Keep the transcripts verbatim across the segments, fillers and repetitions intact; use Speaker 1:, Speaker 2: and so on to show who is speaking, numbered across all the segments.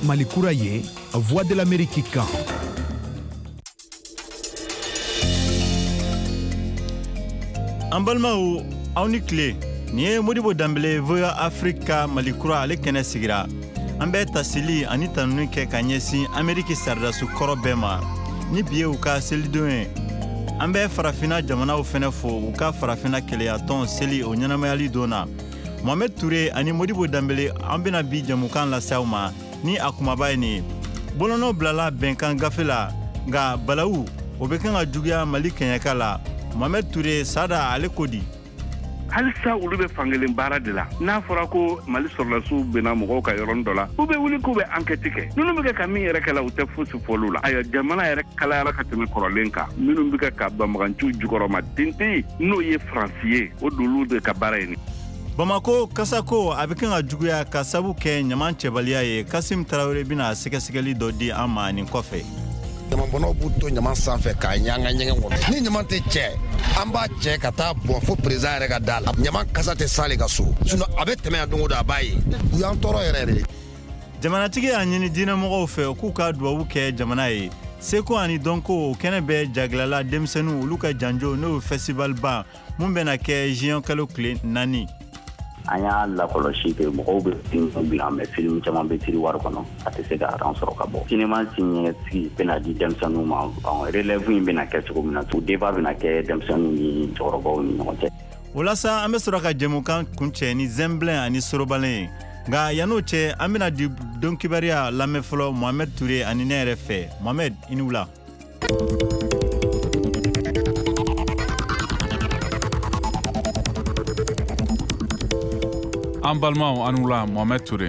Speaker 1: Mali kura ye Voix de l'Amérique kan.
Speaker 2: An balimaw aw ni tile ni ye Modibo Dambele Voya Afrika Mali kura ale kɛnɛ sigira an bɛ tasili ani tanuni kɛ ka ɲɛsin Ameriki sardasu kɔrɔ bɛɛ ma ni bi ye u ka selidon ye an bɛ farafina jamanaw fɛnɛ fo u ka farafina kɛlɛyatɔn seli o ɲɛnamayali don na Mohamed Touré ani Modibo Dambele an bɛna bi jamukan lase aw ma ni a kumaba ye nin bolonɔ bilala bɛnkan gafe la nka balawu o bɛ kan ka juguya Mali kɛɲɛka la Mohamed Touré sada ale ko di
Speaker 3: halisa olu bɛ fangelen baara de la n'a fɔra ko Mali sɔrɔlasiw bɛna mɔgɔw ka yɔrɔn dɔ la u bɛ wuli k'u bɛ enquête kɛ ninnu bɛ kɛ ka min yɛrɛ kɛ la u tɛ fosi fɔlu la ayiwa jamana yɛrɛ kalayara ka tɛmɛ kɔrɔlen kan minnu bɛ kɛ ka banbaganciw jukɔrɔ ma tenten n'o ye Faransi ye o dolu de ka baara ye
Speaker 2: Bamako kasako a bɛ kan ka juguya ka sabu kɛ ɲaman cɛbaliya ye Kasim Tarawele bɛna sɛgɛsɛgɛli dɔ di an ma nin kɔfɛ
Speaker 4: Ɲamanbɔnaw b'u to ɲaman sanfɛ k'a ɲanga ɲɛgɛn kɔnɔ ni ɲaman tɛ cɛ an b'a cɛ ka taa bɔn fo président yɛrɛ ka da la ɲaman kasa tɛ sale ka so sinon a bɛ tɛmɛ yan don o don a b'a ye u y'an tɔɔrɔ yɛrɛ de
Speaker 2: jamanatigi y'a ɲini diinɛmɔgɔw fɛ k'u ka dubabu kɛ jamana ye seko ani dɔnko kɛnɛ bɛ jaglala denmisɛnninw olu ka janjo n'o ye festival ba mun bɛna kɛ juin kalo tile naani
Speaker 5: an y'a lakɔlɔsi kɛ mɔgɔw bɛ film bila mɛ film caman bɛ tiri wari kɔnɔ a tɛ se ka ran sɔrɔ ka bɔ cinéma siniɲɛsigi bɛna di denmisɛnninw ma relève in bɛna kɛ cogo min na tout débat bɛna kɛ denmisɛnninw ni cɛkɔrɔbaw ni ɲɔgɔn cɛ
Speaker 2: o la sa an bɛ sɔrɔ ka jɛmukan kuncɛ ni Zemblen ani Sorobalen ye nka yan'o cɛ an bɛna di dɔnkibariya lamɛn fɔlɔ Mohamed Touré ani ne yɛrɛ fɛ Mohamed i ni wula
Speaker 6: an balimaw an wula Mohamed Touré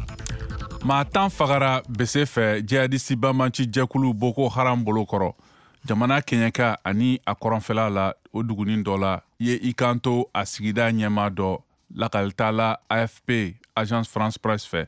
Speaker 6: maa tan fagara bese fɛ jihadisi banbanci jɛkulu Boko Haram bolo kɔrɔ jamana kɛɲɛka ani a kɔrɔnfɛla la o dugunin dɔ la ye i kan to a sigida ɲɛma dɔ lakalita A F P Agence France Presse fɛ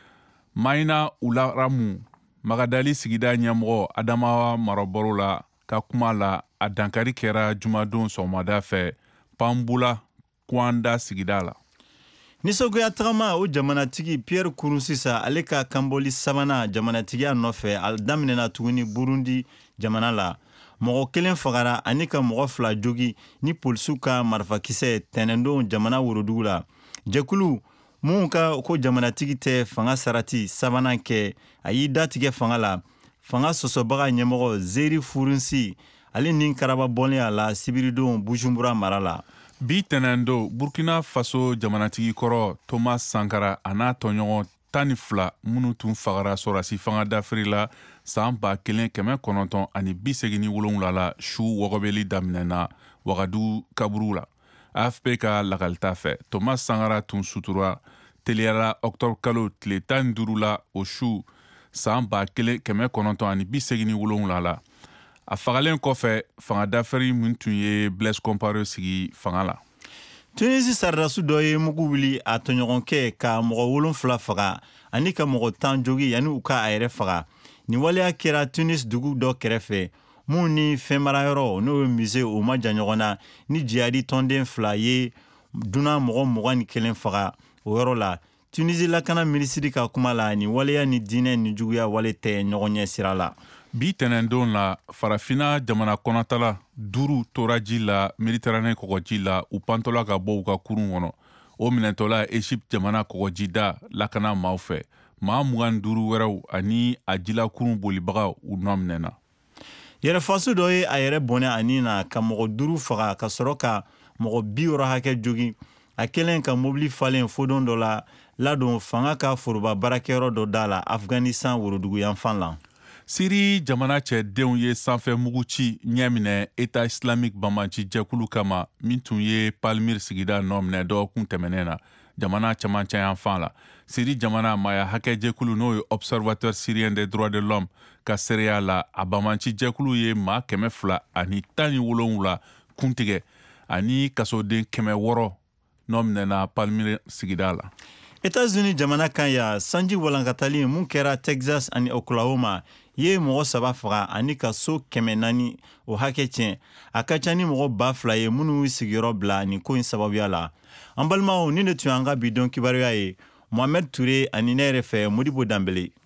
Speaker 6: Maïna Ularamu Magadali sigida ɲɛmɔgɔ Adamawa marabolo la ka kuma la a dankari kɛra jumadon sɔgɔmada fɛ Pambula Kwanda sigida la
Speaker 2: nisɔgoya tagama o jamanatigi Pierre Nkurunziza ale ka kanbɔli sabanan jamanatigiya nɔfɛ a daminɛna tuguni Burundi jamana la mɔgɔ kelen fagara ani ka mɔgɔ fila jogi ni polisiw ka marifakisɛ tɛnɛndon jamana worodugu la jɛkulu mun ka ko jamanatigi tɛ fanga sarati sabanan kɛ a y'i datigɛ fanga la fanga sɔsɔbaga ɲɛmɔgɔ Zeri Furunsi ale ni karaba bɔlen a la sibiridon Bujumbura mara la
Speaker 6: bi tɛnɛndo Burkina Faso jamanatigi kɔrɔ Thomas Sankara a n'a tɔɲɔgɔn tan ni fila minnu tun fagara sɔrasi fanga dafiri la san ba kelen kɛmɛ kɔnɔntɔn ani bi segin ni wolonwula la su wɔgɔbɛli daminɛna Wagadugu kaburu la A F P ka lakalita fɛ Thomas Sankara tun sutura teliyara octobre kalo tile tan ni duuru la o su san ba kelen kɛmɛ kɔnɔntɔn ani bi segin ni wolonwula la a fagalen kɔfɛ fanga dafɛri min tun ye Blaise Compaoré sigi fanga la
Speaker 2: Tunisi sardasu dɔ ye mugu wuli a tɔɲɔgɔnkɛ ka mɔgɔ wolonfila faga ani ka mɔgɔ tan jogi yani u ka a yɛrɛ faga ni waleya kɛra Tunis dugu dɔ kɛrɛfɛ mun ni fɛnmarayɔrɔ n'o ye musée o ma jan ɲɔgɔn na ni jihadi tɔnden fila ye dunan mɔgɔ mugan ni kelen faga o yɔrɔ la Tunisi lakana minisiri ka kuma la ni waleya ni diinɛ ni juguya wale tɛ ɲɔgɔn ɲɛ sira la
Speaker 6: bi tɛnɛndon la farafina jamana kɔnɔtala duuru tora ji la Méditerranée kɔgɔji la u pantɔla ka bɔ u ka kurun kɔnɔ o minɛtɔla Égypte jamana kɔgɔjida lakana maaw fɛ maa mugan duuru wɛrɛw ani a jila kurun bolibaga u nɔ minɛna
Speaker 2: yɛrɛfaso dɔ ye a yɛrɛ bɔnɛ ani na ka mɔgɔ duuru faga ka sɔrɔ ka mɔgɔ bi wɔɔrɔ hakɛ jogi a kɛlen ka mobili falen fodon dɔ la ladon fanga ka foroba baarakɛyɔrɔ dɔ da la Afghanistan worodugu yanfan la
Speaker 6: Siri jamana cɛdenw ye sanfɛ mugu ci ɲɛ minɛ État islamique banbanci jɛkulu kama min tun ye Palmyre sigida nɔ minɛ dɔgɔkun tɛmɛnen na jamana camancɛ yanfan la Siri jamana maya hakɛ jɛkulu n'o ye Observateur syrien des droits de l'homme ka seereya la a banbanci jɛkulu ye maa kɛmɛ fila ani tan ni wolonwula kuntigɛ ani kasoden kɛmɛ wɔɔrɔ nɔ minɛna Palmyre sigida la
Speaker 2: États-Unis jamana kan ya sanji walankatali mun kɛra Texas ani Oklahoma ye mɔgɔ saba faga ani ka so kɛmɛ naani o hakɛ tiɲɛ a ka ca ni mɔgɔ ba fila ye minnu sigiyɔrɔ bila ni ko in sababuya la an balimaw ni de tun an ka bi dɔn kibaruya ye Mohamed Touré ani ne yɛrɛ fɛ Modibo Dambele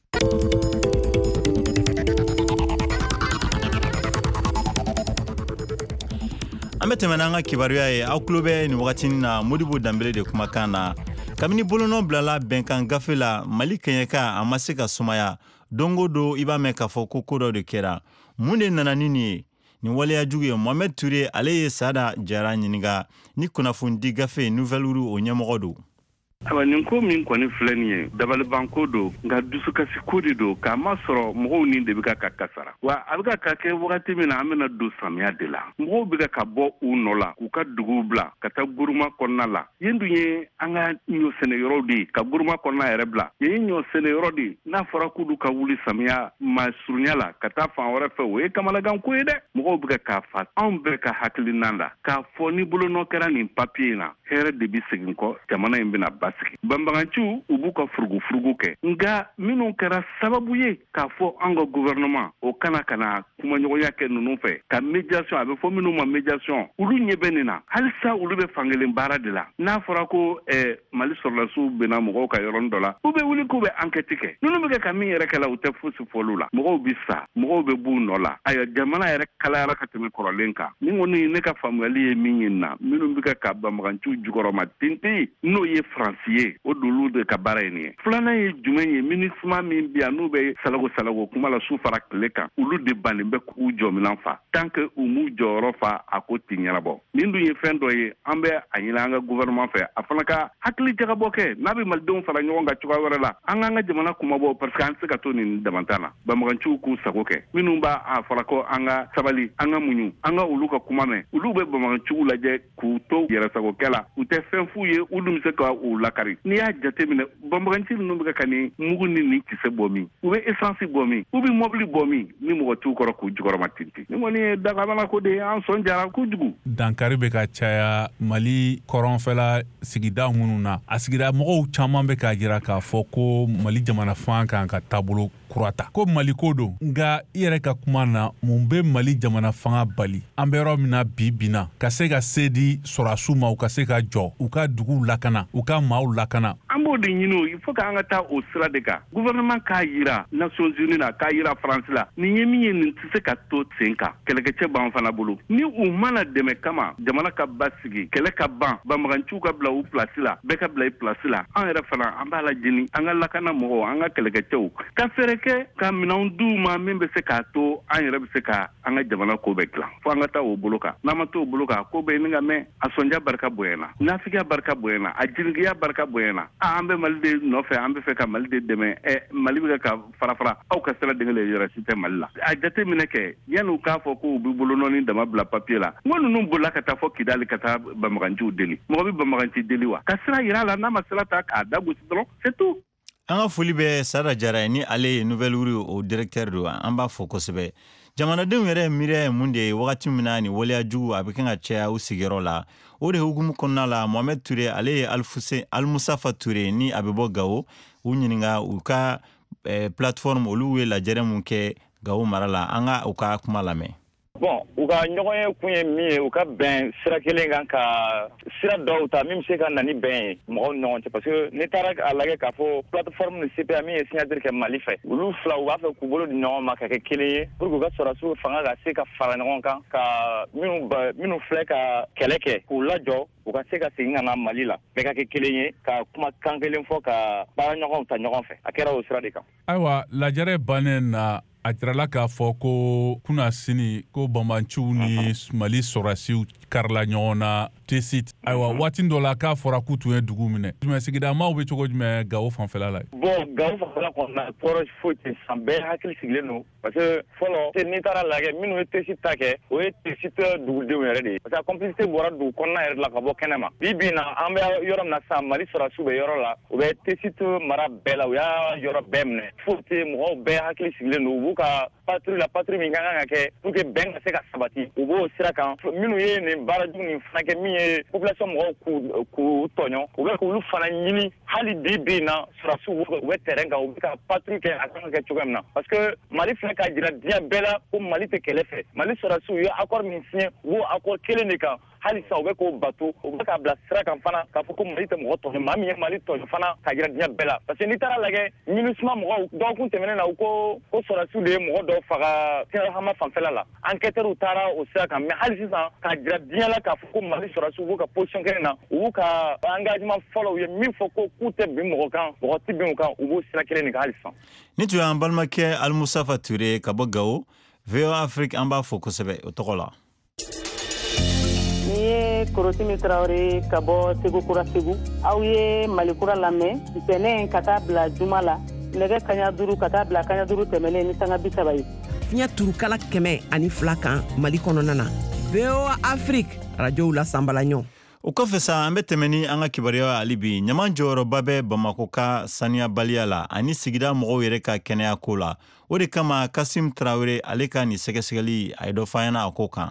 Speaker 2: An bɛ tɛmɛ n'an ka kibaruya ye aw tulo bɛ nin wagati na Modibo Danbele de kumakan na kabini bolonɔ bilala bɛnkan gafe la Mali kɛɲɛka a ma se ka sumaya don o don i b'a mɛn k'a fɔ ko ko dɔ de kɛra mun de nana ni nin ye nin waleya jugu ye Mohamed Ture ale ye Sada Jara ɲininka ni kunnafoni gafe Nouvelle Uru o ɲɛmɔgɔ don.
Speaker 3: Aba nin ko min kɔni filɛ nin ye dabalibanko don nka dusukasi ko de don k'a ma sɔrɔ mɔgɔw ni de bɛ ka kasara wa a bɛ ka kɛ wagati min na an bɛna don samiya de la mɔgɔw bɛ ka bɔ u nɔ la k'u ka duguw bila ka taa guruma kɔnɔna la yen dun ye an ka ɲɔ sɛnɛyɔrɔw de ye ka guruma kɔnɔna yɛrɛ bila yen ye ɲɔ sɛnɛyɔrɔ de ye n'a fɔra k'olu ka wuli samiya ma surunya la ka taa fan wɛrɛ fɛ o ye kamanagan ko ye dɛ mɔgɔw bɛ k'a fa anw bɛ ka hakilina la k'a fɔ ni bolonɔ kɛra nin papiye in na hɛrɛ de bɛ segin kɔ jamana in bɛna basigi banbaganciw u b'u ka furugu-furugu kɛ nka minnu kɛra sababu ye k'a fɔ an ka gouvernement o kana kana kumaɲɔgɔnya kɛ ninnu fɛ ka médiation a bɛ fɔ minnu ma médiation olu ɲɛ bɛ nin na halisa olu bɛ fankelen baara de la n'a fɔra ko eh, Mali sɔrɔlasiw bɛna mɔgɔw ka yɔrɔnin dɔ la u bɛ wuli k'u bɛ enquête kɛ ninnu bɛ kɛ ka min yɛrɛ kɛ la u tɛ fosi fɔlu la mɔgɔw bɛ sa mɔgɔw bɛ b'u nɔ la ayiwa jamana yɛrɛ kalayara ka tɛmɛ kɔrɔlen kan ni kɔni ne ka faamuyali ye min ye na minnu bɛ kɛ ka banbaganciw jukɔrɔma tenten n'o ye faransi ye o dolu de ka baara ye nin ye filanan ye jumɛn ye minisma min bi yan n'u bɛ salago salago kuma la su fara tile kan olu de bannen bɛ k'u jɔminan fa tant que u m'u jɔyɔrɔ fa a ko ti ɲɛnabɔ nin dun ye fɛn dɔ ye an bɛ a ɲini an ka gouvernement fɛ a fana ka hakili jagabɔ kɛ n'a bɛ malidenw fara ɲɔgɔn kan cogoya wɛrɛ la an k'an ka jamana kumabɔ parce que an tɛ se ka to nin damantan na banbaganciw k'u sago kɛ minnu b'a a fɔra ko an ka sabali an ka muɲu an ka olu ka kuma mɛn olu bɛ banbaganciw lajɛ k'u to yɛrɛsagokɛ la u tɛ fɛn f'u ye olu bɛ se ka u lakari n'i y'a jateminɛ banbaganci ninnu bɛ ka nin mugu ni nin kisɛ bɔ min u bɛ essence bɔ min u bɛ mobili bɔ min ni mɔgɔ t'u kɔrɔ k'u jukɔrɔma tintin ni kɔni ye dagabana ko de ye an sɔn jara kojugu.
Speaker 6: Dankari bɛ ka caya Mali kɔrɔnfɛla sigida minnu na a sigida mɔgɔw caman bɛ k'a jira k'a fɔ ko Mali jamana fan kan ka taabolo kura ta ko Mali ko don nka i yɛrɛ ka kuma na mun bɛ Mali jamana fanga bali an bɛ yɔrɔ min na bi bi na ka se ka se di sɔrɔdasiw ma u ka se ka jɔ u ka duguw lakana u ka maaw lakana.
Speaker 3: An b'o de ɲini o il faut k'an ka taa o sira de kan gouvernement k'a yira Nations Unies la k'a yira France la nin ye min ye nin tɛ se ka to sen kan kɛlɛkɛcɛ b'an fana bolo ni u mana dɛmɛ kama jamana ka basigi kɛlɛ ka ban banbaganciw ka bila u place la bɛɛ ka bila i place la an yɛrɛ fana an b'a lajini an ka lakana mɔgɔw an ka kɛlɛkɛcɛw ka fɛrɛ kɛ ka minɛnw d'u ma min bɛ se k'a to an yɛrɛ bɛ se ka an ka jamana ko bɛɛ dilan fo an ka taa o bolo kan n'an ma taa o bolo kan ko bɛɛ ɲini ka mɛn a sɔnja barika bonyana nafigiya barika bonyana a jirigiya barika bonyana an bɛ Mali de nɔfɛ an bɛ fɛ ka Mali de dɛmɛ ɛ Mali bɛ ka fara fara aw ka sira dengele yɛrɛ si tɛ Mali la a jate minɛ kɛ yan'u k'a fɔ ko u bɛ bolonɔni dama bila papier la n ko ninnu bolila ka taa fɔ Kidali ka taa banbaganciw deli mɔgɔ bɛ banbaganci deli wa ka sira yira a la n'a ma sira ta k'a dagosi dɔrɔn c'est tout.
Speaker 2: An ka foli bɛ Sada Jara ye ni ale ye Nouvelle Uru o directeur don an b'a fɔ kosɛbɛ jamanadenw yɛrɛ miiriya ye mun de ye wagati min na ni waleya jugu a bɛ kan ka caya u sigiyɔrɔ la o de hukumu kɔnɔna la Mohamed Ture ale ye Almusafa Ture ni a bɛ bɔ Gawo u ɲininka u ka eh, plateforme olu ye lajɛrɛ mun kɛ Gawo mara la an ka u ka kuma lamɛn.
Speaker 7: Bon u ka ɲɔgɔn ye kun ye min ye u ka bɛn sira kelen kan ka sira dɔw ta min bɛ se ka na ni bɛn ye mɔgɔw ni ɲɔgɔn cɛ parce que ne taara a lajɛ k'a fɔ plateforme ni C P A min ye signature kɛ Mali fɛ olu fila u b'a fɛ k'u bolo di ɲɔgɔn ma ka kɛ kelen ye pour que u ka sɔrɔdasiw fanga ka se ka fara ɲɔgɔn kan ka minnu minnu filɛ ka kɛlɛ kɛ k'u lajɔ u ka se ka segin ka na Mali la bɛɛ ka kɛ kelen ye ka kuma kan kelen fɔ ka baara ɲɔgɔnw ta ɲɔgɔn fɛ a kɛra o sira de kan.
Speaker 6: Ayiwa lajɛrɛ bannen na a jirala k'a fɔ ko kuna sini ko banbanciw ni Mali sɔrɔdasiw karila ɲɔgɔn na Tesit ayiwa waati dɔ la k'a fɔra k'u tun ye dugu minɛ jumɛn sigida maaw bɛ cogo jumɛn Gawo fanfɛla la.
Speaker 7: Bon Gawo fanfɛla kɔnɔna tɔɔrɔ foyi tɛ san bɛɛ hakili sigilen don parce que fɔlɔ n'i taara lajɛ minnu ye Tesit ta kɛ o ye Tesit dugudenw yɛrɛ de ye parce que a complicité bɔra dugu kɔnɔna yɛrɛ la ka bɔ kɛnɛ ma bi bi na an bɛ yɔrɔ min na sisan Mali sɔrɔdasiw bɛ yɔrɔ la u bɛ Tesit mara bɛɛ la u y'a yɔrɔ bɛɛ minɛ foyi tɛ mɔgɔw bɛɛ hakili sigilen don u b'u ka patrouille la patrouille min ka kan ka kɛ pour que bɛn ka se ka sabati u b'o sira kan minnu ye nin baara jugu nin fana kɛ min ye population mɔgɔw k'u k'u tɔɲɔ u bɛ k'olu fana ɲini hali bi bi na sɔrɔdasiw u bɛ terrain kan u bɛ ka patrouille kɛ a kan ka kɛ cogoya min na parce que Mali filɛ ka jira diɲɛ bɛɛ la ko Mali tɛ kɛlɛ fɛ Mali sɔrɔdasiw u ye accord min signé u b'o accord kelen de kan hali sa u bɛ k'o bato u bɛ k'a bila sira kan fana k'a fɔ ko Mali tɛ mɔgɔ tɔɲɔ maa min ye Mali tɔɲɔ fana ka jira diɲɛ bɛɛ la parce que n'i taara lajɛ MINUSMA mɔgɔw dɔgɔkun tɛmɛnen na u ko ko sɔrɔdasiw de ye mɔgɔ dɔw faga Hama fanfɛla la enquêteurs taara o sira kan mais hali sisan ka jira diɲɛ la k'a fɔ ko Mali sɔrɔdasiw b'u ka position kelen na u b'u ka engagement fɔlɔ u ye min fɔ ko k'u tɛ bin mɔgɔ kan mɔgɔ tɛ bin u kan u b'o sira kelen de kan hali sisan.
Speaker 2: Ni tun y'an balimakɛ Alimusafa Ture ka bɔ Gawo V O A Afrique an b'a fɔ kosɛbɛ o tɔgɔ la.
Speaker 8: Ni ye Korotimi Traoré ka bɔ Segu Kura Segu aw ye Malikura lamɛn ntɛnɛn ka taa bila juma la nɛgɛ kaɲa duuru ka taa bila kaɲa duuru tɛmɛlen ni sanga bi saba ye.
Speaker 9: Fiɲɛ turukala kɛmɛ ani fila kan Mali kɔnɔna na V O A Afrique radiow la sanbalaɲɔ.
Speaker 2: O kɔfɛ sa an bɛ tɛmɛ ni an ka kibaruya hali bi ɲaman jɔyɔrɔba bɛ Bamako ka saniyabaliya la ani sigida mɔgɔw yɛrɛ ka kɛnɛya ko la o de kama Kasim Traoré ale ka nin sɛgɛsɛgɛli a ye dɔ fɔ an ɲɛna a ko kan.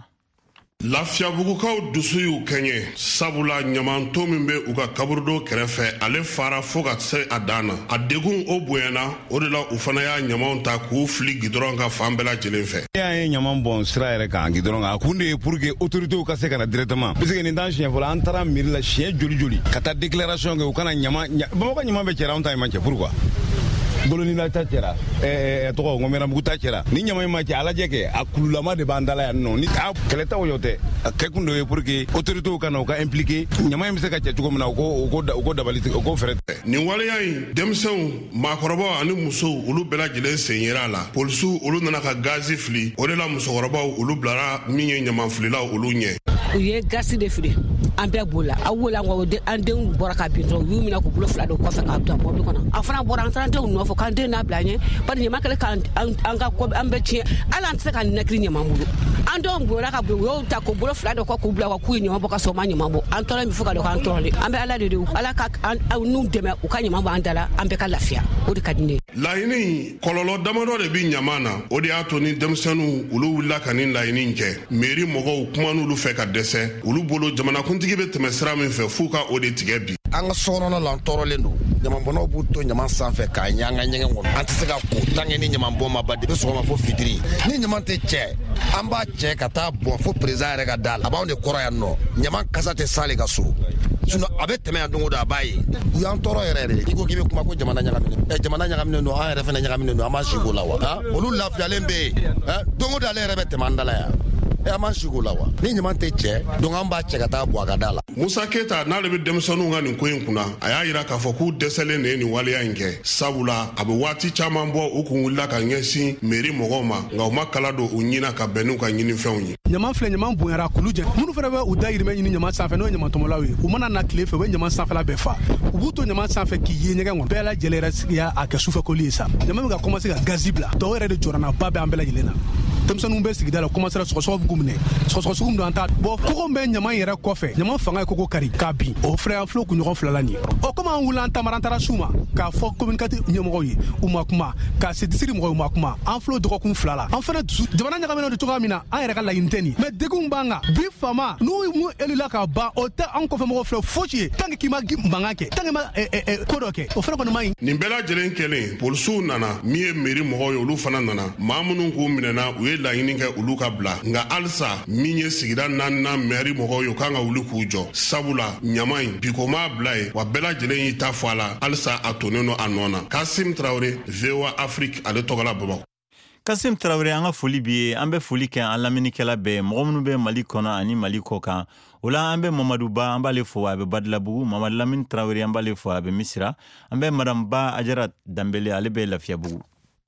Speaker 10: Lafiyabugukaw dusu y'u kɛɲɛ sabula ɲamanto min bɛ u ka kaburudo kɛrɛfɛ ale fara fo ka se a dan na a degun o bonyana o de la u fana y'a ɲamanw ta k'u fili gidɔrɔn ka fan bɛɛ lajɛlen fɛ.
Speaker 11: Y'an ye ɲaman bɔn sira yɛrɛ kan gidɔrɔn kan a kun de ye pour que autorités ka se ka na directement parce que nin t'an siɲɛ fɔlɔ an taara mairie la siɲɛ joli joli ka taa déclaration kɛ u kana ɲaman Bamakɔ ɲaman bɛ cɛra anw ta in ma cɛ pourquoi Golonina ta cɛra ɛɛ tɔgɔ Ngɔmɛnabugu ta cɛra ni ɲaman in ma cɛ a lajɛ kɛ a kululama de b'an dala yan nɔ ni a kɛlɛ t'aw yɔ tɛ a kɛ kun dɔ ye pour que autorités ka na u ka impliquer ɲaman in bɛ se ka cɛ cogo min na u ko u ko dabali u ko fɛrɛ.
Speaker 10: Nin waleya in denmisɛnw maakɔrɔbaw ani musow olu bɛɛ lajɛlen sen yera a la polisiw olu nana ka gazi fili o de la musokɔrɔbaw olu bilara min ye ɲaman fililaw olu ɲɛ.
Speaker 12: U ye gasi de fili an bɛɛ b'o la a wolo an denw bɔra ka bin dɔrɔn u y'u minɛ k'u bolo fila don kɔfɛ k'a don mɔbili kɔnɔ a fana bɔra an taara denw nɔfɛ k'an den n'a bila an ɲɛ bari ɲaman kɛlen k'an ka kɔ an bɛɛ tiɲɛ hali an tɛ se ka nɛkili ɲaman bolo an denw bɔra ka bolo u y'o ta k'u bolo fila dɔ kɔ k'u bila k'u ye ɲaman bɔ ka sɔrɔ u ma ɲaman bɔ an tɔɔrɔ min fo ka dɔn k'an tɔɔrɔ de an bɛ ala de de ala ka n'u dɛmɛ u ka ɲaman bɔ an da la an bɛɛ ka lafiya o de ka di ne ye.
Speaker 10: Laɲini kɔlɔlɔ damadɔ de bi ɲaman na o de y'a to ni denmisɛnninw olu wulila ka nin laɲini kɛ mairie mɔgɔw kuma n'olu fɛ ka dɛsɛ olu bolo jamanakuntigi bɛ tɛmɛ sira min fɛ f'u ka o de tigɛ bi.
Speaker 4: An ka sokɔnɔna la an tɔɔrɔlen don ɲamanbɔnnaw b'u to ɲaman sanfɛ k'a ɲɛ an ka ɲɛgɛn kɔnɔ an tɛ se ka ko tange ni ɲamanbɔn ma ban depuis sɔgɔma fo fitiri ni ɲaman tɛ cɛ an b'a cɛ ka taa bɔn fo président yɛrɛ ka da la a b'anw de kɔrɔ yan nɔ ɲaman kasa tɛ s'ale ka so sinon a bɛ tɛmɛ yan don o don a b'a ye u y'an tɔɔrɔ yɛrɛ de i ko k'i bɛ kuma ko jamana ɲagaminen ɛ jamana ɲagaminen don an yɛrɛ fana ɲagaminen don an b'a sigi o la wa olu lafiyalen bɛ yen don o don ale yɛrɛ bɛ tɛmɛ an da la yan ɛ an b'a sigi o la wa ni ɲaman tɛ cɛ donc an b'a cɛ ka taa bɔn a ka da la.
Speaker 10: Musa Keyita n'ale bɛ denmisɛnninw ka nin ko in kunna a y'a jira k'a fɔ k'u dɛsɛlen de ye nin waleya in kɛ sabula a bɛ waati caman bɔ u kun wulila ka ɲɛsin mairie mɔgɔw ma nka u ma kala don u ɲina ka bɛn n'u ka ɲinifɛnw ye.
Speaker 13: Ɲaman filɛ ɲaman bonyara kulu jɛ minnu fana bɛ u dayirimɛ ɲini ɲaman sanfɛ n'o ye ɲamantɔmɔlaw ye u mana na tile fɛ u bɛ ɲaman sanfɛla bɛɛ fa u b'u to ɲaman sanfɛ k'i ye ɲɛgɛn kɔnɔ bɛɛ lajɛlen yɛrɛ sigiya a kɛ sufɛkoli ye sa ɲaman bɛ ka commencer ka gazi bila tɔw yɛrɛ de jɔrɔna ba bɛ an bɛɛ lajɛlen na denmisɛnninw bɛ sigida la commencer sɔgɔsɔgɔ b'u minɛ sɔgɔsɔgɔ sugu min don an t'a bon kogo bɛ ɲaman yɛrɛ kɔfɛ ɲaman fanga ye kogo kari k'a bin o filɛ an filɛ kunɲɔgɔn fila la nin ye o komi an wulila an taamara an taara s'u ma k'a fɔ communicateur ɲɛmɔgɔw ye u ma kuma k'a se disiri mɔgɔw u ma kuma an filɛ dɔgɔkun fila la an fana dusu jamana ɲagaminen don cogoya min na an yɛrɛ ka laɲini tɛ nin mais degun b'an kan bi faama n'u mu élula ka ban o tɛ an kɔfɛ mɔgɔw filɛ fosi ye tant que k'i ma mankan kɛ tant que ma ko dɔ kɛ o fana kɔni ma ɲi.
Speaker 10: Nin bɛɛ lajɛlen kɛlen polisiw nana min ye mairie mɔgɔw ye olu fana nana maa minnu k'u minɛna u ye laɲini kɛ olu ka bila nka halisa min ye sigida naaninan mairie mɔgɔw ye u kan ka wuli k'u jɔ sabula ɲaman in bi ko m'a bila ye wa bɛɛ lajɛlen y'i ta fɔ a la halisa a tonnen don a nɔ na. Kasim Traoré V O A Afrique ale tɔgɔ la Bamakɔ.
Speaker 2: Kasim Traoré an ka foli b'i ye an bɛ foli kɛ an lamɛnnikɛla bɛɛ mɔgɔ minnu bɛ Mali kɔnɔ ani Mali kɔ kan o la an bɛ Mamadu Ba an b'ale fɔ a bɛ Badilabugu Mamadu Lamini Traoré an b'ale fɔ a bɛ Misira an bɛ Madame Ba Ajara Dambele ale bɛ Lafiyabugu.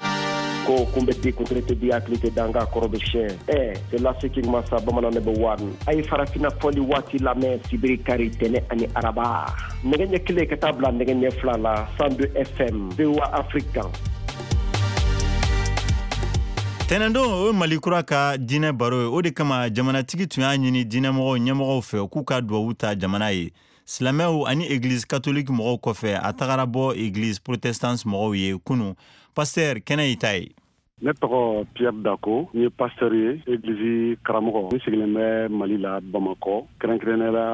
Speaker 14: Ko kumbeti kutrete bi aklite danga korobe sien eh c'est la seking masa bamana ne bwan ay farafina foli wati la men sibiri kari tene ani araba ngenye kile katabla ngenye flala cent deux F M V O A Africa.
Speaker 2: Tenendo o Malikura ka dinɛ baro ye o de kama jamanatigi tun y'a ɲini dinɛmɔgɔw ɲɛmɔgɔw fɛ k'u ka duwawu ta jamana ye silamɛw ani église catholique mɔgɔw kɔfɛ a tagara bɔ église protestante mɔgɔw ye kunu pasteur kɛnɛ y'i ta ye.
Speaker 15: Ne tɔgɔ Pierre Dako n ye pasteur ye église karamɔgɔ n sigilen bɛ Mali la Bamakɔ kɛrɛnkɛrɛnnenya la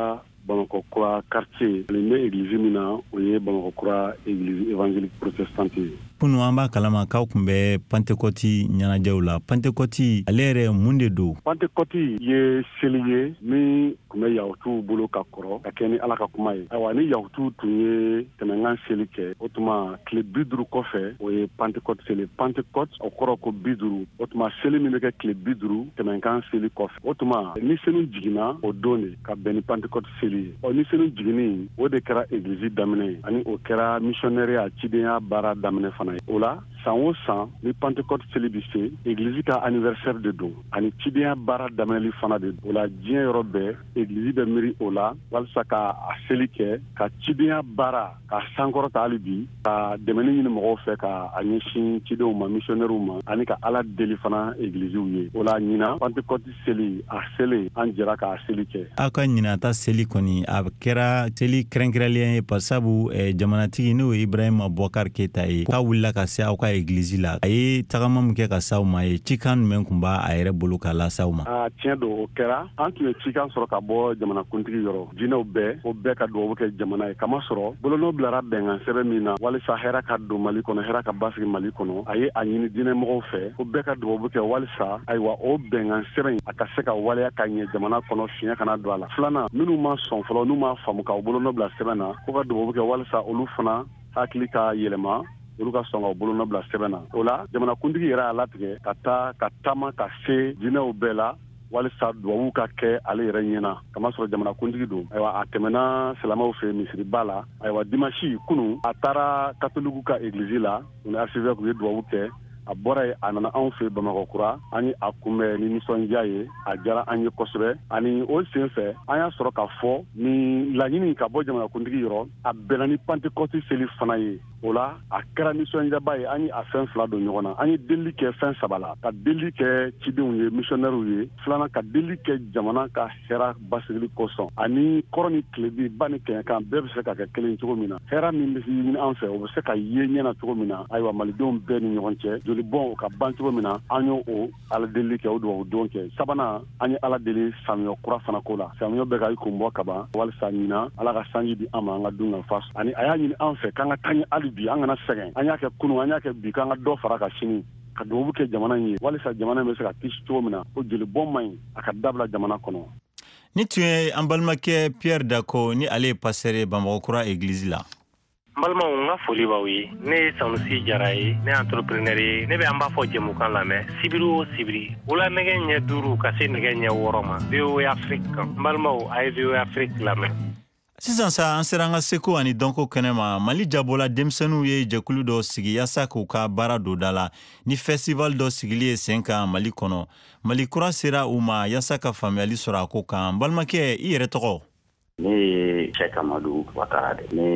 Speaker 15: Bamakɔ kura quartier nin bɛ église min na o ye Bamakɔ kura église évangélique protestante ye.
Speaker 2: Kunu an b'a kalama k'aw kun bɛ Pentecôte ɲɛnajɛw la. Pentecôte ale yɛrɛ mun de don?
Speaker 15: Pentecôte ye seli ye min kun bɛ yahutuw bolo ka kɔrɔ ka kɛ ni Ala ka kuma ye. Ayiwa ni yahutuw tun ye tɛmɛnkan seli kɛ o tuma tile bi duuru kɔfɛ o ye Pentecôte seli. Pentecôte o kɔrɔ ko bi duuru. O tuma seli min bɛ kɛ tile bi duuru tɛmɛnkan seli kɔfɛ. O tuma ni seli jiginna o don de ka bɛn ni Pentecôte seli ye. Ɔ ni seli jiginni o de kɛra église daminɛ ye ani o kɛra missionnaire cidenya baara daminɛ fana ye. O la san o san ni Pentecôte seli bi se église ka anniversaire de don ani cidenya baara daminɛli fana de don. O la diɲɛ yɔrɔ bɛɛ église bɛ miiri o la walasa ka a seli kɛ ka cidenya baara ka sankɔrɔta hali bi ka dɛmɛni ɲini mɔgɔw fɛ ka a ɲɛsin cidenw ma missionnaires ma ani ka Ala deli fana églisew ye. O la ɲina Pentecôte seli a seli an jɛra k'a seli kɛ.
Speaker 2: Aw ka ɲinata seli kɔni a kɛra seli kɛrɛnkɛrɛnlen ye pasabu eh, jamanatigi n'o ye Ibrahima Boubacar Keita ye k'a wulila ka se aw ka église la. A ye tagama min kɛ ka s'aw ma ye cikan jumɛn kun b'a a yɛrɛ bolo k'a las'aw ma?
Speaker 15: A tiɲɛ don o kɛra an tun ye cikan sɔrɔ ka bɔ jamanakuntigi yɔrɔ jinɛw bɛɛ o bɛɛ ka dugawu kɛ jamana ye kama sɔrɔ bolonɔ bilara bɛnkan sɛbɛn min na walisa hɛrɛ ka don Mali kɔnɔ hɛrɛ ka basigi Mali kɔnɔ a ye a ɲini diinɛmɔgɔw fɛ o bɛɛ ka dugawu kɛ walisa ayiwa o bɛnkan sɛbɛn a ka se ka waleya ka ɲɛ jamana kɔnɔ fiɲɛ kana don a la. Filanan minnu ma sɔn fɔlɔ n'u ma faamu k'aw bolonɔ bila sɛbɛn na ko ka dugawu kɛ walisa olu fana hakili ka yɛlɛma olu ka sɔn ka bolonɔ bila sɛbɛn na. O la jamanakuntigi yɛrɛ y'a latigɛ ka taa ka taama ka se jinɛw bɛɛ la walisa duwawu ka kɛ ale yɛrɛ ɲɛna kama sɔrɔ jamanakuntigi don. Ayiwa a tɛmɛna silamɛw fɛ misiriba la. Ayiwa dimanche kunu a taara katoliku ka église la u ni archevêque u ye duwawu kɛ. A bɔra ye a nana anw fɛ Bamakɔ kura an ye a kunbɛn ni nisɔndiya ye a diyara an ye kosɛbɛ ani o sen fɛ an y'a sɔrɔ k'a fɔ ni laɲini ka bɔ jamanakuntigi yɔrɔ a bɛnna ni Pentecôte seli fana ye. O la a kɛra nisɔndiyaba ye an ye a fɛn fila don ɲɔgɔn na. An ye deli kɛ fɛn saba la ka deli kɛ cidenw ye missionnaires ye filanan ka deli kɛ jamana ka hɛrɛ basigili kosɔn ani kɔrɔ ni tilebi ba ni kɛɲɛkan bɛɛ bɛ se ka kɛ kelen cogo min na. Hɛrɛ min bɛ ɲini an fɛ o bɛ se ka ye ɲɛna cogo min na ayiwa malidenw bɛɛ ni ɲɔgɔn cɛ joli bɔn o ka ban cogo min na an y'o o Ala deli kɛ o duwawu don kɛ. Sabanan an ye Ala deli samiyɛ kura fana ko la. Samiyɛ bɛ ka i kun bɔ kaban walisa ɲina Ala ka sanji di an ma an ka dun ka fa ani a y'a ɲini an fɛ k'an ka taa ɲɛ hali bi an kana sɛgɛn an y'a kɛ kunu an y'a kɛ bi k'an ka dɔ fara ka sini ka duwawu kɛ jamana in ye walisa jamana in bɛ se ka kisi cogo min na ko joli bɔn man ɲi a ka dabila jamana kɔnɔ.
Speaker 2: Ni tun ye an balimakɛ Pierre Dako ni ale ye pasteur ye Bamakɔ kura église la.
Speaker 16: N balimaw n ka foli b'aw ye ne ye Sanusi Jara ye ne ye entrepreneur ye ne bɛ an b'a fɔ jɛmukan lamɛn sibiri o sibiri wula nɛgɛ ɲɛ duuru ka se nɛgɛ ɲɛ wɔɔrɔ ma V O A Afrique kan n balimaw a ye V O A Afrique lamɛn.
Speaker 2: Sisan sa an sera an ka seko ani dɔnko kɛnɛ ma Mali jabola denmisɛnninw ye jɛkulu dɔ sigi yaasa k'u ka baara don da la ni festival dɔ sigili ye sen kan Mali kɔnɔ. Mali kura sera u ma yaasa ka faamuyali sɔrɔ a ko kan. Balimakɛ i yɛrɛ tɔgɔ?
Speaker 5: Ne ye Cheikh Amadou Ouattara de. Ne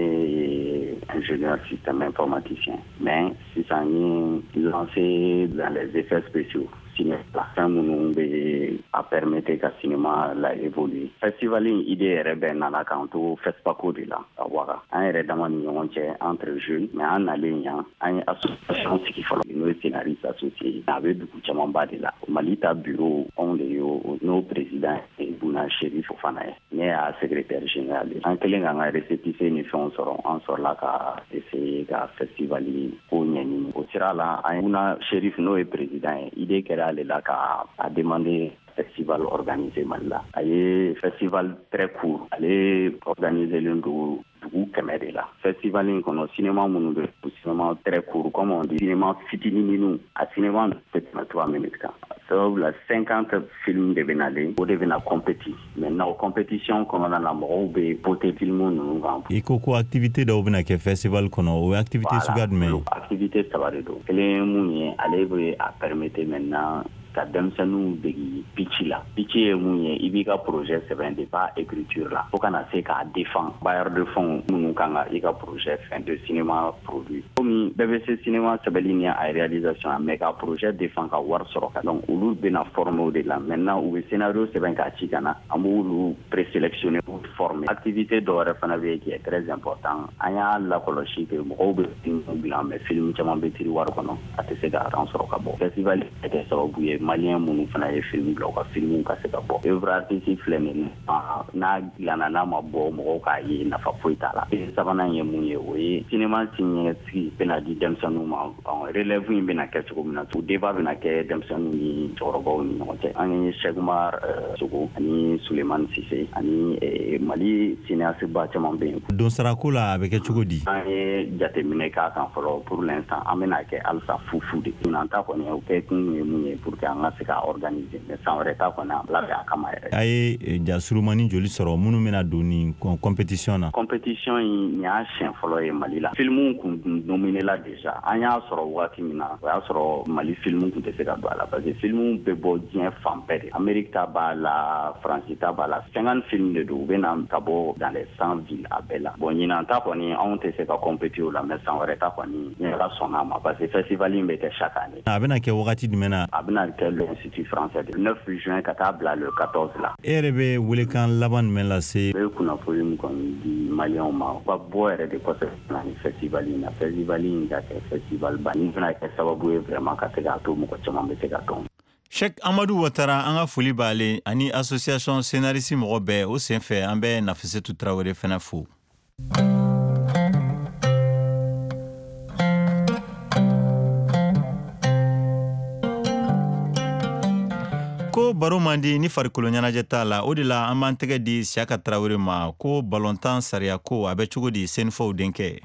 Speaker 5: ye ingénieur système informaticien. Mais sisan n ye lancé dans les effets spéciaux. La fɛn minnu bɛ a permettre ka cinéma la évoluer. Festival in idée yɛrɛ bɛɛ nana k'an to FESPACO de la ka Ouaga. An yɛrɛ dama ni ɲɔgɔn cɛ entre jeunes mais an nalen yan an ye association sigi fɔlɔ n'o ye scénariste associé a bɛ dugu camanba de la. Mali ta bureau anw de ye n'o président ye Bouna Chérif fana ye. Ne y'a secrétaire général ye. An kɛlen k'an ka récépissé ni fɛnw sɔrɔ an sɔrɔla ka essayer ka festival ko ɲɛɲini. O sira la an ye Bouna Chérif n'o ye président ye idée kɛra ale la ka a demandé festival organisé Mali la. A ye festival très court ale organisé len do dugu kɛmɛ de la. Festival in kɔnɔ cinéma minnu bɛ cinéma très court comme on dit cinéma fitinin minnu a cinéma peut tɛmɛ trois minutes kan. Sabula cinquante films de bɛ nalen o de bɛna compétit. Maintenant o compétition kɔnɔna na mɔgɔw bɛ voter film ninnu kan.
Speaker 2: I ko ko activité dɔw bɛna kɛ festival kɔnɔ o ye activité suguya jumɛn ye?
Speaker 5: Activité saba de don. Kelen mun ye ale bɛ a permettre maintenant ka denmisɛnninw degi pitch la. Pitch ye mun ye i b'i ka projet sɛbɛn de pas écriture la fo kana se k'a défend bailleur de fonds minnu kan ka i ka projet fɛn de cinéma produit. Komi bɛɛ bɛ se cinéma sɛbɛnni ni a réalisation mais ka projet défend ka wari sɔrɔ ka donc olu bɛna former o de la. Maintenant u bɛ scénario sɛbɛn k'a ci ka na an b'olu présélectionner u mɔgɔw former activité dɔ wɛrɛ fana bɛ qui est très important an y'a lakɔlɔsi que mɔgɔw bɛ film bila mais film caman bɛ tiri wari kɔnɔ a tɛ se ka ran sɔrɔ ka bɔ festival bɛ kɛ sababu ye maliyɛn minnu fana ye film bila u ka film ka se ka bɔ œuvre artistique filɛ nin n'a dilanna n'a ma bɔ mɔgɔw k'a ye nafa foyi t'a la sabanan ye mun ye o ye cinéma siniɲɛsigi bɛna di denmisɛnninw ma relève in bɛna kɛ cogo min na o débat bɛna kɛ denmisɛnninw ni cɛkɔrɔbaw ni ɲɔgɔn cɛ an ye Cheikh Umar Sogo ani Sulemani Sise ani Mali cinéasteba caman bɛ yen
Speaker 2: don sarako la a bɛ kɛ cogo di
Speaker 5: an ye jateminɛ k'a kan fɔlɔ pour l'instant an bɛna kɛ halisa fufu de an ta kɔni o kɛ kun ye mun ye pour que an ka se ka organiser mais san wɛrɛ ta kɔni an labɛn a kama yɛrɛ
Speaker 2: a ye jasurumani joli sɔrɔ minnu bɛna don ni compétition na
Speaker 5: compétition in nin y'a siɲɛ fɔlɔ ye Mali la filmu kun nominé la déjà an y'a sɔrɔ waati min na o y'a sɔrɔ Mali filmu kun tɛ se ka don a la parce que filmu bɛ bɔ diɲɛ fan bɛɛ de Amérique ta b'a la France ta b'a la cinquante film de don u bɛ na ka bɔ dans les cent villes a bɛɛ la bon ɲinan ta kɔni anw tɛ se ka compéter o la mais san wɛrɛ ta kɔni ne yɛrɛ sɔnna a ma parce que festival in bɛ kɛ chaque année
Speaker 2: a bɛna kɛ wagati jumɛn na a
Speaker 5: bɛna kɛ le Institut français de neuf juin ka taa bila le quatorze la
Speaker 2: e yɛrɛ bɛ welekan laban jumɛn lase
Speaker 5: bɛ kunnafoni min kɔni di maliyɛnw ma u ka bɔ yɛrɛ de kɔfɛ na ni festival in na festival in ka kɛ festival ba ni bɛna kɛ sababu ye vraiment ka se k'a to mɔgɔ caman bɛ se ka dɔn
Speaker 2: Cheikh Amadou Ouattara an ka foli b'ale ani association scénariste mɔgɔ bɛɛ o senfɛ an bɛ Nafissatou Traoré fana fo ko baro mandi ni farikolo ɲɛnajɛ t'a la o de la an b'an tɛgɛ di Siaka Traoré ma ko balontan sariya ko a bɛ cogo di Senufɔw denkɛ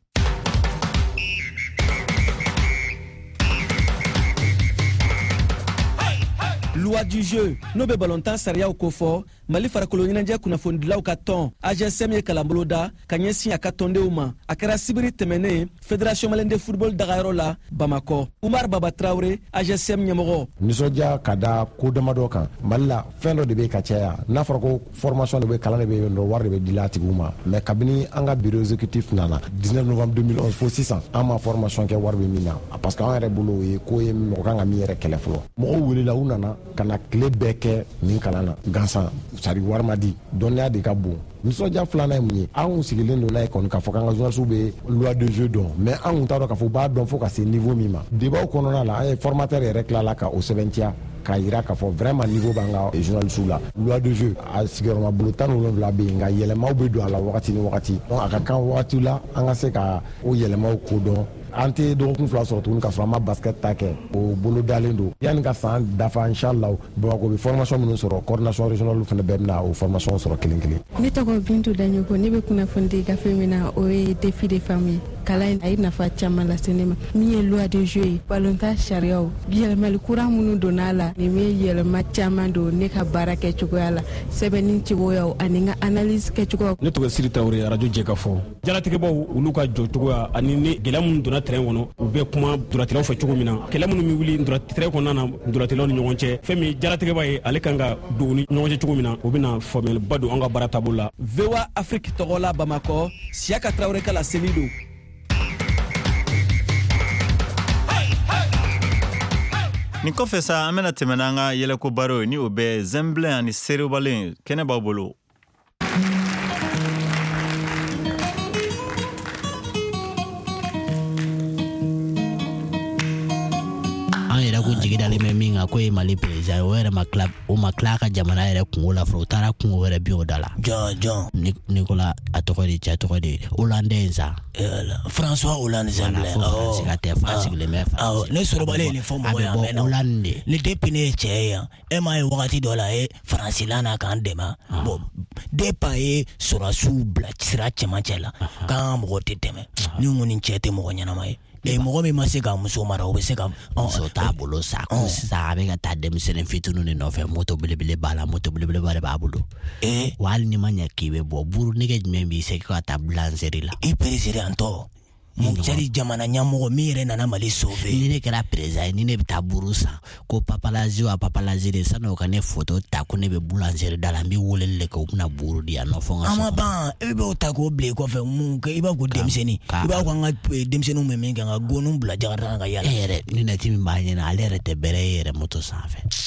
Speaker 17: loi du jeu n'o bɛ balontan sariyaw ko fɔ Mali farikolo ɲɛnajɛ kunnafonidilaw ka tɔn A G S M ye kalanbolo da ka ɲɛsin a ka tɔndenw ma a kɛra sibiri tɛmɛnen Fédération Malienne de Football dagayɔrɔ la Bamakɔ Umar Baba Traoré A G S M ɲɛmɔgɔ
Speaker 18: nisɔndiya ka da ko damadɔ kan Mali la fɛn dɔ de bɛ ka caya n'a fɔra ko formation de bɛ kalan de bɛ yen nɔ wari de bɛ dila a tigiw ma mais kabini an ka bureau exécutif nana dix-neuf novembre deux mille onze fo sisan an ma formation kɛ wari bɛ min na parce que an yɛrɛ bolo o ye ko ye mɔgɔ kan ka min yɛrɛ kɛlɛ fɔlɔ mɔgɔw welela u nana ka na tile bɛɛ kɛ nin kalan na gansan sari wari ma di dɔnniya de ka bon nisɔndiya filanan ye mun ye anw sigilen don n'a ye kɔni k'a fɔ k'an ka journalistes bɛ loi de jeu dɔn mais an kun t'a dɔn k'a fɔ u b'a dɔn fo ka se niveau min ma débat kɔnɔna la an ye formateur yɛrɛ tilala ka o sɛbɛntiya k'a yira k'a fɔ vraiment niveau b'an ka journalistes la loi de jeu a sigiyɔrɔma bolo tan ni wolonwula bɛ yen nka yɛlɛmaw bɛ don a la wagati ni wagati donc a ka kan wagati la an ka se ka o yɛlɛmaw ko dɔn an tɛ dɔgɔkun fila sɔrɔ tuguni k'a sɔrɔ an ma basket ta kɛ o bolo dalen don yanni ka san dafa inchallah Bamakɔ bɛ formation minnu sɔrɔ coordination régionale fana bɛɛ bɛna o formation sɔrɔ kelen kelen.
Speaker 19: Ne tɔgɔ Bintu Daɲoko ne bɛ kunnafoni di gafe min na o ye défi des femmes ye kalan a ye nafa caman lase ne ma min ye loi de jeu ye balontan sariyaw yɛlɛmali kura minnu donna a la nin bɛ yɛlɛma caman don ne ka baara kɛcogoya la sɛbɛnni cogoyaw ani n ka analyse kɛcogoyaw.
Speaker 20: Ne tɔgɔ Siri Traoré radio Jɛkafɔ jalatigɛbaw olu ka jɔ cogoya ani ni gɛlɛya minnu donna terrain kɔnɔ u bɛ kuma duratilaw fɛ cogo min na kɛlɛ minnu bɛ wuli terrain kɔnɔna na duratilaw ni ɲɔgɔn cɛ fɛn min jalatigɛba ye ale kan ka don ni ɲɔgɔn cɛ cogo min na o bɛna faamuyaliba don an ka baara taabolo la.
Speaker 17: V O A Afrique tɔgɔ la Bamakɔ Siaka Traoré ka la seli don.
Speaker 2: nin kɔfɛ sa an bɛna tɛmɛ n'an ka yɛlɛko baro ye ni o bɛ Zɛnbilen ani Serebalen kɛnɛ b'aw bolo.
Speaker 21: an yɛrɛ ko jigi dalen bɛ min kan ko ye Mali président o yɛrɛ ma tila o ma tila ka jamana yɛrɛ kungo la fɔlɔ o taara kungo wɛrɛ bin o da la.
Speaker 22: jɔn jɔn
Speaker 21: Nicolas a tɔgɔ de cɛ tɔgɔ de Hollande sa.
Speaker 22: François Hollande Zɛnbilen
Speaker 21: awɔ ka tɛ fa sigilen bɛ fa.
Speaker 22: awɔ ne sɔrɔbalen ye nin fɔ mɔgɔ yan mɛ na ni depuis ne ye cɛ ye yan e m'a ye wagati dɔ la e faransilan na k'an dɛmɛ bon depuis a ye sɔrɔdasiw bila sira cɛmancɛ la k'an mɔgɔ tɛ tɛmɛ ni n ko nin cɛ tɛ mɔgɔ ɲɛnama ye. e mɔgɔ min ma se ka muso mara o bɛ se ka
Speaker 21: muso t'a bolo sa ko sisan a bɛ ka taa denmisɛnnin fitininw de nɔfɛ moto belebele b'a la moto belebeleba de b'a bolo wa hali ni ma ɲɛ k'i bɛ bɔ buru nege jumɛn b'i se ka taa bulanseri la
Speaker 22: i peresere an tɔ Mukjari jamana ɲɛmɔgɔ min yɛrɛ nana Mali sauver
Speaker 21: ni ne kɛra président ye ni ne bɛ taa buru san ko papalazi wa papalazi de san'o ka ne photo ta ko ne bɛ boulangerie da la n bɛ weleli de kɛ u bɛna buru di yan nɔ fɔ n ka
Speaker 22: so. a ma ban e bɛ ta k'o bila i kɔfɛ mun kɛ i b'a ko denmisɛnnin i b'a ko an ka denmisɛnninw bɛ min kɛ ka gɔnniw bila jakarita ka yala.
Speaker 21: e yɛrɛ lunette min b'a ɲɛna ale yɛrɛ tɛ bɛrɛ ye yɛrɛ moto sanfɛ.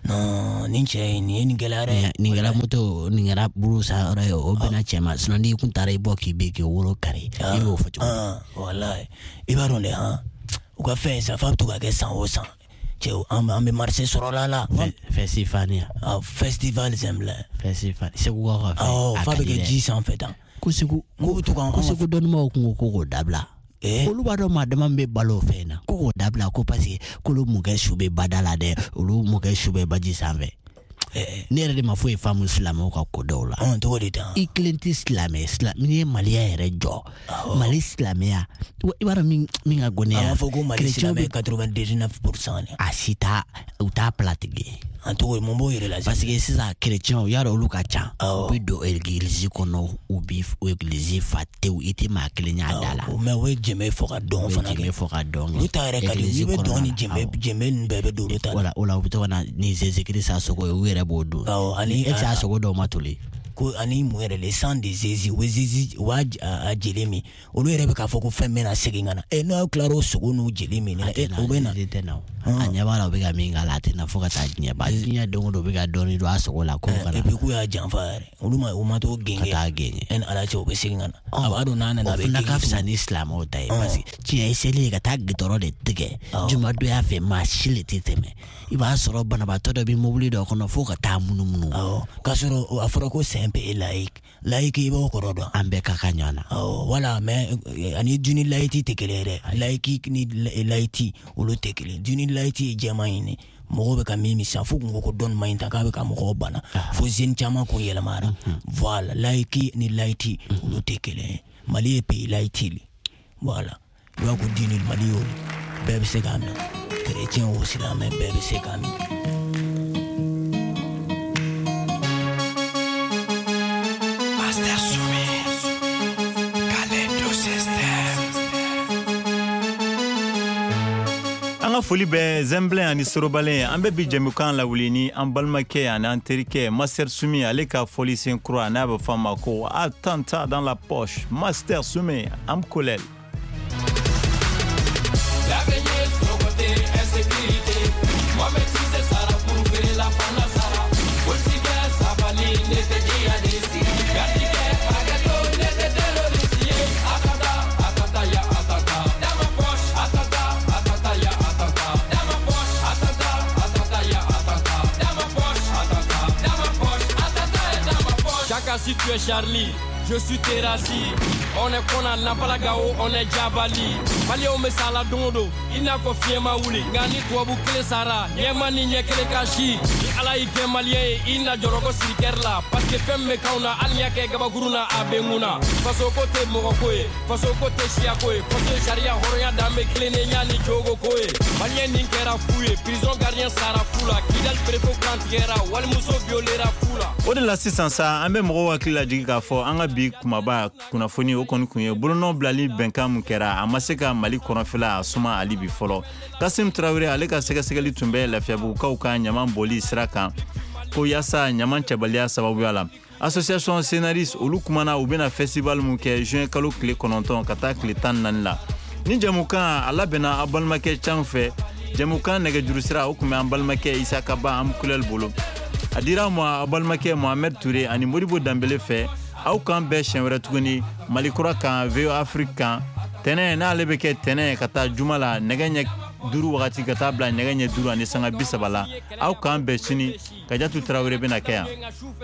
Speaker 22: non nin cɛ nin ye nin gɛlɛya dɛ
Speaker 21: nin kɛra moto nin kɛra buru sa yɔrɔ ye o bɛna cɛ ma sinon n'i kun taara i bɔ k'i be k'i woro kari i b'o fɔ cogo
Speaker 22: wallahi i b'a dɔn dɛ han u ka fɛn sa fa bɛ to ka kɛ san o san cɛw an bɛ marché sɔrɔ la la
Speaker 21: festival ya
Speaker 22: festival semble
Speaker 21: festival segu ka fɛ
Speaker 22: awɔ fa bɛ kɛ ji sanfɛ tan
Speaker 21: ko segu
Speaker 22: ko to kan
Speaker 21: ko segu dɔnnibaw kun ko k'o dabila olu b'a dɔn maa dama bɛ balo o fɛn na ko k'o dabila ko parce que k'olu mɔkɛ su bɛ bada la dɛ olu mɔkɛ su bɛ baji sanfɛ ne yɛrɛ de ma foyi faamu silamɛw ka ko dɔw la
Speaker 22: tɔgɔ de dan
Speaker 21: i kelen tɛ silamɛ n'i ye maliya yɛrɛ jɔ mali silamɛya i b'a dɔn min ka gɔnɛya
Speaker 22: a b'a fɔ ko mali silamɛ quatre-vingt-dix-neuf pour cent
Speaker 21: a si t'a u t'a platigi
Speaker 22: an tɔgɔ mun b'o yɛrɛ la
Speaker 21: parce que sisan chrétiens y'a dɔn olu ka ca u bɛ don église kɔnɔ u bɛ église fa tewu i tɛ maa kelen y'a da la
Speaker 22: mɛ o ye jɛmɛ fɔ ka dɔn fana kɛ
Speaker 21: jɛmɛ fɔ ka dɔn
Speaker 22: olu ta yɛrɛ ka di i bɛ dɔn ni jɛmɛ jɛmɛ ninnu bɛɛ bɛ don olu ta
Speaker 21: la o la u bɛ to ka na ni zezekiri sa sogo ye u yɛrɛ b'o don
Speaker 22: ani
Speaker 21: e tɛ a sogo dɔw ma toli
Speaker 22: ko ani mun yɛrɛ le sang de Jésus o Jésus o a jeli min olu yɛrɛ bɛ k'a fɔ ko fɛn bɛna segin ka na e n'aw tilara o sogo n'u jeli min na e o bɛ na
Speaker 21: a ɲɛ b'a la o bɛ ka min k'a la a tɛ na fo ka taa diɲɛ ba diɲɛ don o don o bɛ ka dɔɔnin don a sogo la ko kana
Speaker 22: et puis k'u y'a janfa yɛrɛ olu ma o ma to genge
Speaker 21: ka taa genge
Speaker 22: e ni ala cɛ o bɛ segin ka na a b'a dɔn n'a nana a bɛ
Speaker 21: genge o fana ka fisa ni silamɛw ta ye parce que tiɲɛ ye seli ye ka taa gitɔrɔ de tigɛ jumadonya fɛ maa si le tɛ tɛmɛ i b'a sɔrɔ banabaatɔ dɔ bɛ mobili dɔ kɔnɔ fo ka taa munumunu
Speaker 22: k'a sɔrɔ a fɔra ko c'est un pays laïque laïque i b'o kɔrɔ dɔn
Speaker 21: an bɛɛ ka kan ɲɔgɔn na
Speaker 22: wala mais ani du ni laïti tɛ kelen ye dɛ laïque ni laïti olu tɛ kelen du ni laïti ye jɛman ye ne mɔgɔw bɛ ka min min sisan fo kun ko ko dɔnni ma ɲi ta k'a bɛ ka mɔgɔw bana fo zeni caman kun yɛlɛmara voilà laïque ni laïti olu tɛ kelen ye mali ye pays laïti le voilà i b'a ko dini mali y'o bɛɛ bɛ se k'a minɛ chrétien o silamɛ bɛɛ bɛ se k'a minɛ
Speaker 2: an ka foli bɛ zɛnbilen ani sorobalen an bɛ bi jɛmukan lawuli ni an balimakɛ ani an terikɛ Master Sumi ale ka foli sen kura n'a bɛ fɔ a ma ko attentat dans la poche Master Sumi am kolel
Speaker 1: Si tu es Charlie, je suis Terrassi. On est Conan, Napalagao, on est Jabali. Mali o mesala dondo, ina ko fiema wuli. Ngani to bukele sara, yemani nyekele kashi. Ni ala ike malien, ina joroko sirikerla. Parce que femme kauna alnya ke gabaguruna abenguna. Faso kote mokoe, faso kote shiakoe, faso sharia horoya dame klene nyani jogo koe. Malien ninkera fouye, prison gardien sara fula. Kidal prefo kantiera, wal muso violera fula.
Speaker 2: O de la sisan sa an bɛ mɔgɔw hakili lajigi k'a fɔ an ka bi kumaba kunnafoni o kɔni kun ye bolonɔ bilali bɛnkan mun kɛra a ma se ka Mali kɔnɔfɛla a suma hali bi fɔlɔ Kasim Traoré ale ka sɛgɛsɛgɛli tun bɛ lafiyabugukaw ka ɲaman boli sira kan ko yaasa ɲaman cɛbaliya sababuya la association scénariste olu kumana u bɛna festival mun kɛ juin kalo tile kɔnɔntɔn ka taa tile tan naani la ni jɛmukan a labɛnna a balimakɛ can fɛ jɛmukan nɛgɛjuru sira o kun bɛ an balimakɛ Isaka Ba am kulɛl bolo a dira ma a balimakɛ Mohamed Touré ani Modibo Dambele fɛ aw kan bɛɛ siɲɛ wɛrɛ tuguni Mali kura kan V O Afrique kan tɛnɛ n'ale bɛ kɛ tɛnɛ ka taa juma la nɛgɛ ɲɛ duuru wagati ka taa bila nɛgɛ ɲɛ duuru ani sanga bi saba la aw kan bɛɛ sini Kadiatu Traoré bɛna kɛ yan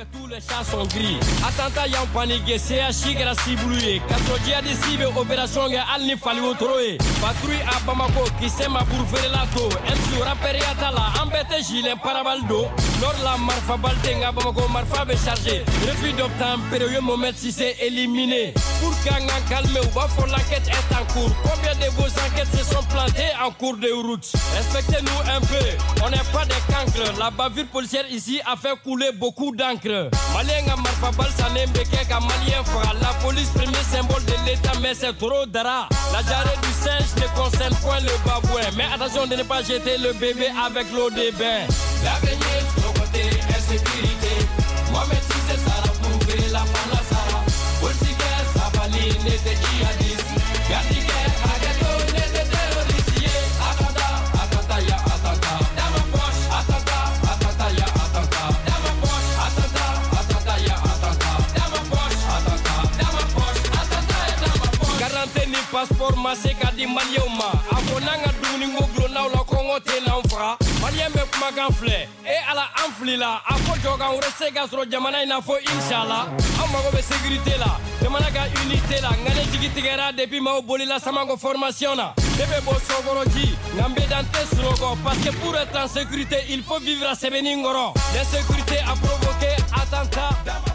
Speaker 1: attentat y'an paniqué C H I kɛra cible ye kaso djihadiste bɛ opération kɛ hali ni fali wotoro ye patrouille à Bamako kisɛ ma burufeerela to M C rappeur ya t'a la an bɛɛ tɛ gilet pare-balles don nord la marifa bal tɛ nka Bamako marifa bɛ chargé refus d'obtempérer u ye Mohamed Cissé éliminé pour qu'an ka calmer u b'a fɔ l'enquête est en cours combien de vos enquêtes se sont plantées en cours de route respectez-nous un peu on n'est pas des cancres la bavure policière ici a fait couler beaucoup d'encre Malien a marfa bal sané beke ka malien fra la police premier symbole de l'état mais c'est trop dara la jarret du singe ne concerne point le babouin mais attention de ne pas jeter le bébé avec l'eau des bains l'avenir sur côté insécurité Mohamed Cissé Sara pour ouvrir la fana Sara politique Sabali n'était djihadiste Gardike Agato n'était terroriste Akata Akata ya Atata dans ma poche Atata Atata ya passeport ma se ka di malien ma a fɔ n'an ka dumuni ko gulonnaw la kɔngɔ tɛ n'an faga malien bɛ kumakan filɛ e ala an filila a fɔ jɔkan wɛrɛ se ka sɔrɔ jamana in na fɔ inshallah an mago bɛ sécurité la jamana ka unité la nka ne jigi tigɛra depuis maaw bolila samanko formation na ne bɛ bɔ sɔgɔrɔji nka n bɛ dan tɛ sunɔgɔ parce que pour être en sécurité il faut vivre à sɛbɛnni kɔrɔ l'insécurité a provoqué attentat